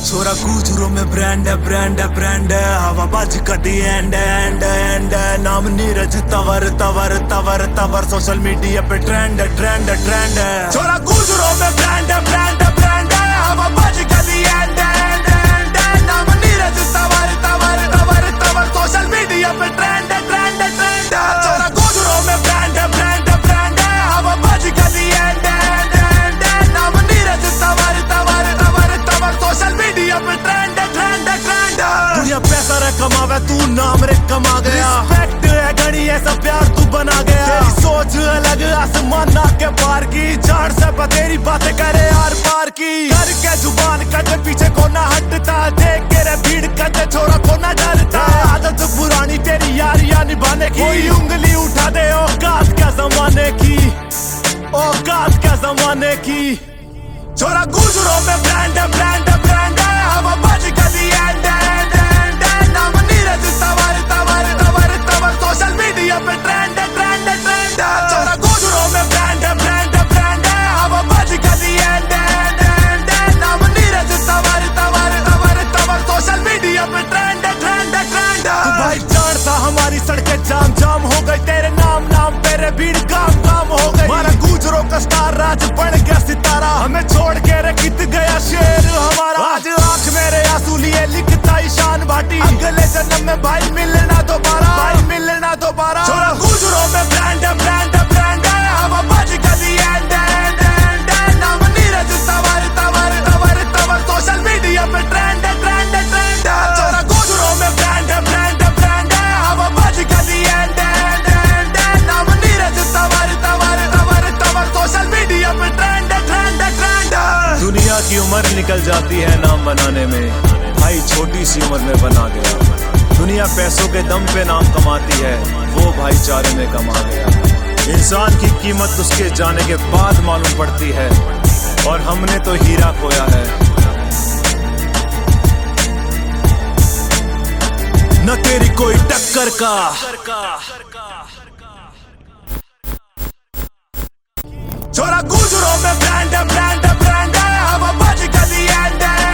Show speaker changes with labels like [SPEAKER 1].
[SPEAKER 1] छोरा गुजरों में ब्रांड है, ब्रांड है, ब्रांड है। हवा बाज कदी एंड एंड एंड नाम नीरज तवर तवर तवर तवर सोशल मीडिया पे ट्रेंड है, ट्रेंड है, ट्रेंड है। छोरा गुजरों में ब्रांड है, ब्रांड है, ब्रांड है। हवा बाज कदी एंड एंड एंड नाम नीरज तवर तवर तवर तवर सोशल मीडिया पे ट्रेंड है, ट्रेंड है, ट्रेंड है। छोरा गुजरों में ब्रांड है, ब्रांड है, ब्रांड है। हवा बाज कदी एंड एंड एंड नाम नीरज तवर तवर तवर तवर सोशल मीडिया पे ट्रेंड है, ट्रेंड है, ट्रेंड है। दुनिया पैसा रे कमावे, तू नाम रे कमा गया। रिस्पेक्ट है घड़ी, ऐसा प्यार तू बना गया। तेरी सोच अलग, आसमान ना के पार की। जान से तेरी बातें करे आर पार की। करके जुबान कदे पीछे को ना हटता। देख के रे भीड़ कदे छोरा को ना डरता। आदत पुरानी तेरी यारियां निभाने की। कोई उंगली उठा दे औकात क्या जमाने की, औकात क्या जमाने की। छोरा गुजरों में ब्रांड है, ब्रांड है, ब्रांड है। हवा बाज कदी एंड एंड एंड नाम नीरज तवर तवर तवर तवर सोशल मीडिया पे ट्रेंड है, ट्रेंड है, ट्रेंड है। छोरा गुजरों में ब्रांड है, ब्रांड है, ब्रांड है। हवा बाज कदी एंड एंड एंड नाम नीरज तवर तवर तवर तवर सोशल मीडिया पे ट्रेंड है, ट्रेंड है, ट्रेंड है। तू भाई जानता हमारी सड़कें जाम जाम हो गई। तेरे नाम नाम तेरे भीड़ काम काम हो गई। हमारा गुजरों का स्टार राज बन गया सितारा। हमें छोड़ के रे कित गया शेर हमारा। आज आंख मेरे आंसू लिए लिखता ईशान भाटी। अगले जन्म में भाई मिलना दोबारा, भाई मिलना दोबारा। छोरा गुजरों में ब्रांड है, ब्रांड है, ब्रांड है। हवा बाज कदी एंड एंड एंड नाम नीरज तवर तवर तवर तवर सोशल मीडिया पे ट्रेंड है, ट्रेंड है, ट्रेंड है। छोरा गुजरों में ब्रांड है, ब्रांड है, ब्रांड है। हवा बाज कदी एंड एंड एंड नाम नीरज तवर तवर तवर तवर सोशल मीडिया पे ट्रेंड है, ट्रेंड है, ट्रेंड है। दुनिया की उम्र निकल जाती है नाम बनाने में, भाई छोटी सी उम्र में बना गया। दुनिया पैसों के दम पे नाम कमाती है, वो भाईचारे में कमा गया। इंसान की कीमत उसके जाने के बाद मालूम पड़ती है, और हमने तो हीरा खोया है। न तेरी कोई टक्कर का। छोरा गुजरों में ब्रांड है, ब्रांड है, ब्रांड है। हवा बाज कदी एंड